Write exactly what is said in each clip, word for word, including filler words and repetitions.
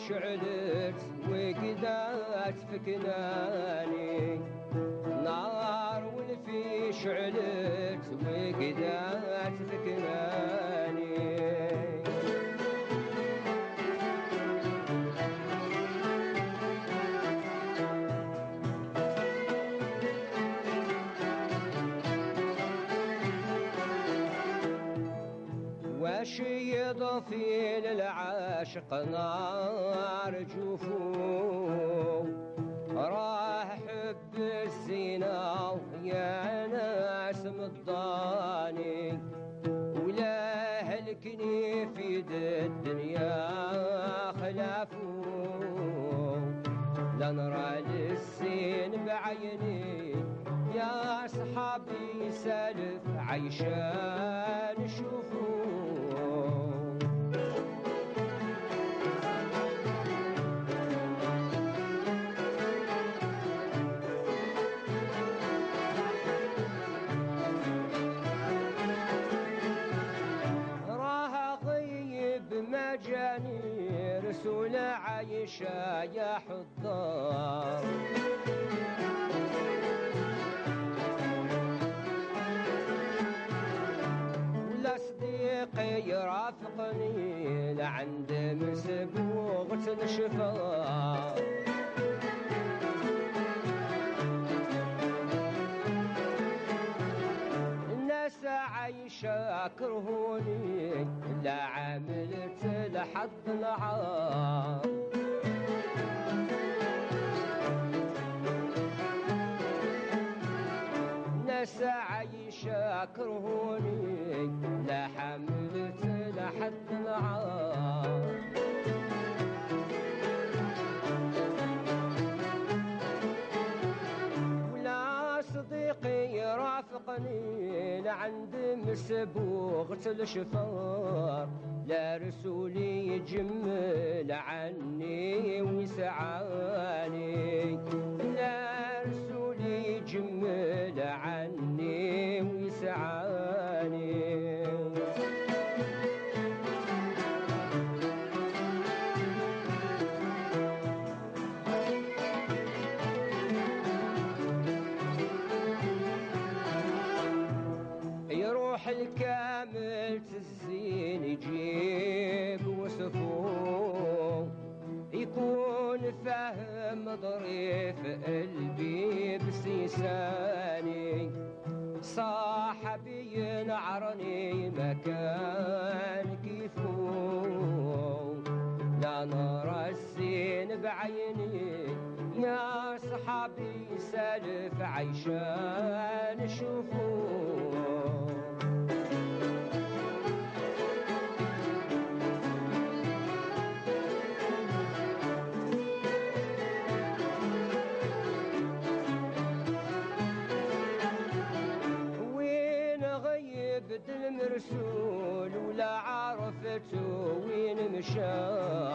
شعلت وقدات فكناني نار والفي شعلت وقدات فكناني وشيض في للعاشق نار جفوف راح حب الزنا يا ناس مضاني ولا هلكني في الدنيا خلافو لا نرى للسين بعيني يا صحابي سالف عيشان شوفوا راها غيب مجاني رسول عيشة يا حضار صديقي يرافقني لعند مسبوغة الشفا الناس عايشة كرهوني لا عملت لحد العار ناس عايشة كرهوني لا حملت لحد العار ولا صديقي يرافقني لعند مسبوغة الشفار لا رسولي يجمل عني ويسعاني لا رسولي يجمل عني ويسعاني يروح الكامل تزين يجيب وصفوه يكون فاهم ظريف قلبي بسيساني صاحبي ينعرني مكان كيفو لا نرى الزين بعيني يا صحابي سالف عيشان شوفوه بدل المرسول ولا عرفته وين مشى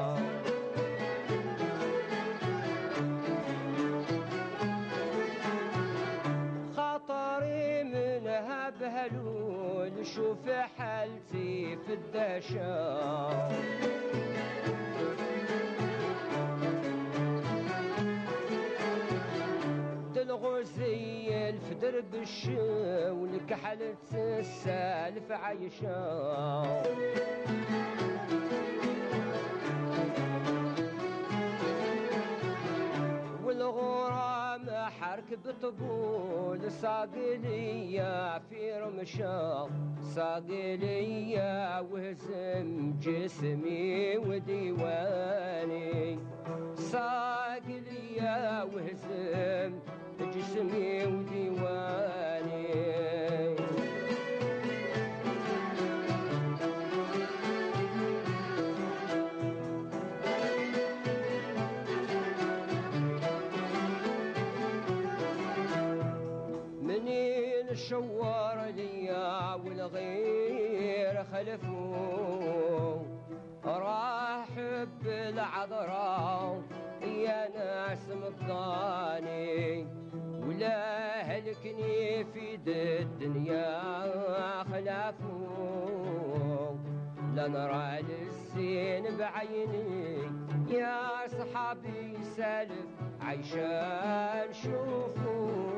خاطري منها بهلول شوف حالتي في الدشا الغزيل في درب الشول كحلت السالف عيشة والغرام حرك بطبول صاقلية في رمشة صاقلية وهزم جسمي وديواني صاقلية وهزم جسمي وديواني منين الشوار ليا والغير خلفوه راح بالعذراء يا ناس مضاني ولا هلكني في الدنيا خلافو لا نرى للزين بعيني يا صحابي سالف عيشان شوفوا.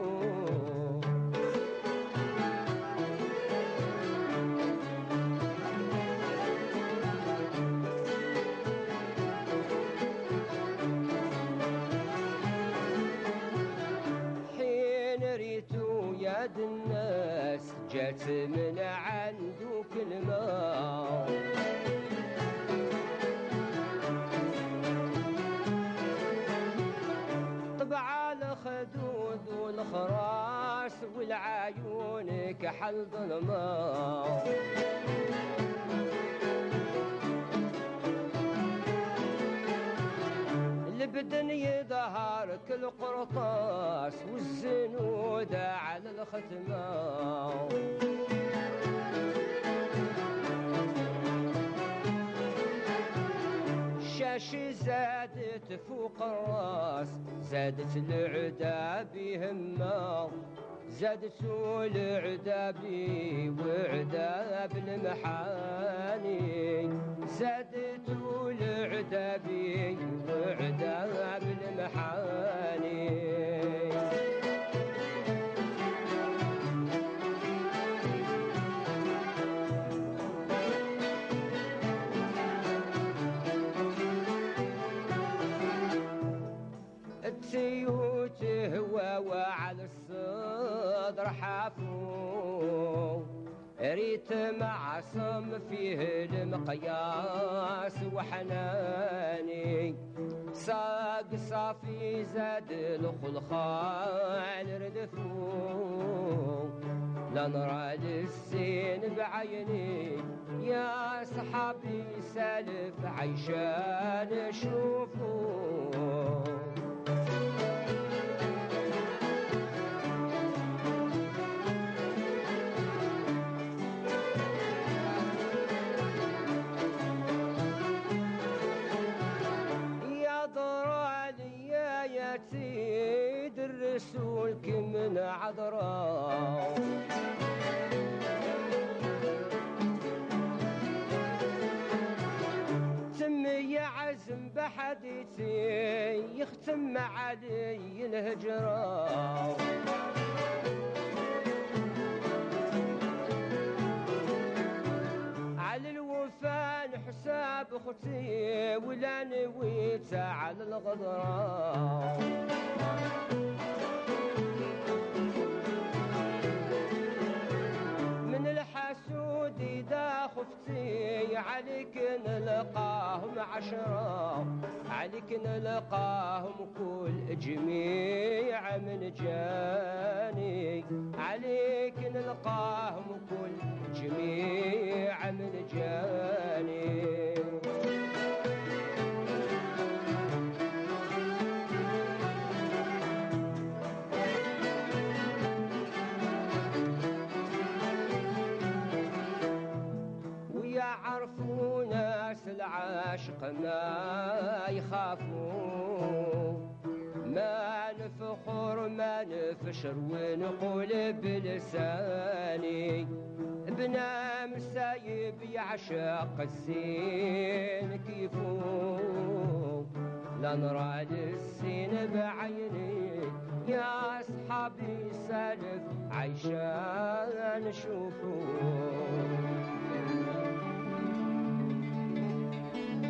يد الناس جات من عنده كلمة طبع الخدود والخراس والعيون كحل ظلمة البدن يظهر كل قرطاس والزنود على الختمة الشاشة زادت فوق الراس زادت العدا بهمة زادت العدا بي وعدا بالمحاني زادت العدا بي وعدا بالمحاني التيوت هوى وعلى الصدر حافو ريت معصم فيه المقياس وحناني ساق صافي زاد الخلخال ردفو لا نرى للزين بعيني يا صحابي سالف عيشان شوفوا. الرسول كمن عذراء تمي عزم بحديثي يختم علي الهجرة على الوفان حساب اختي ولا نويت على الغدراء من الحسود إذا خفتي عليك نلقاهم عشرة عليك نلقاهم كل جميع من جاني عليك نلقاهم كل جميع من جاني يعرفوا ناس العاشق ما يخافوا ما نفخر ما نفشر ونقول بلساني ابنا مسايب يعشق الزين كيفو لا نرى للزين بعيني يا اصحابي سالف عيشان شوفوا.